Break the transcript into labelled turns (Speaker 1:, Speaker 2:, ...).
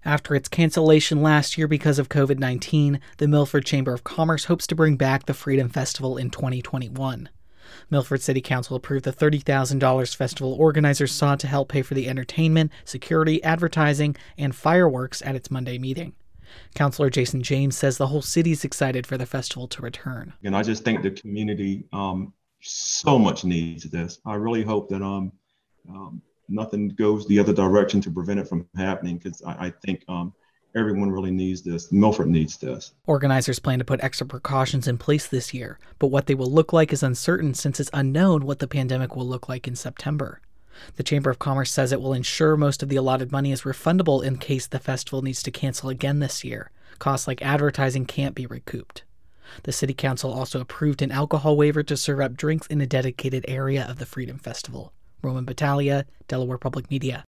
Speaker 1: After its cancellation last year because of COVID-19, the Milford Chamber of Commerce hopes to bring back the Freedom Festival in 2021. Milford City Council approved the $30,000 festival organizers sought to help pay for the entertainment, security, advertising, and fireworks at its Monday meeting. Councilor Jason James says the whole city is excited for the festival to return.
Speaker 2: And I just think the community so much needs this. I really hope that nothing goes the other direction to prevent it from happening, because I think everyone really needs this. Milford needs this.
Speaker 1: Organizers plan to put extra precautions in place this year, but what they will look like is uncertain since it's unknown what the pandemic will look like in September. The Chamber of Commerce says it will ensure most of the allotted money is refundable in case the festival needs to cancel again this year. Costs like advertising can't be recouped. The City Council also approved an alcohol waiver to serve up drinks in a dedicated area of the Freedom Festival. Roman Battaglia, Delaware Public Media.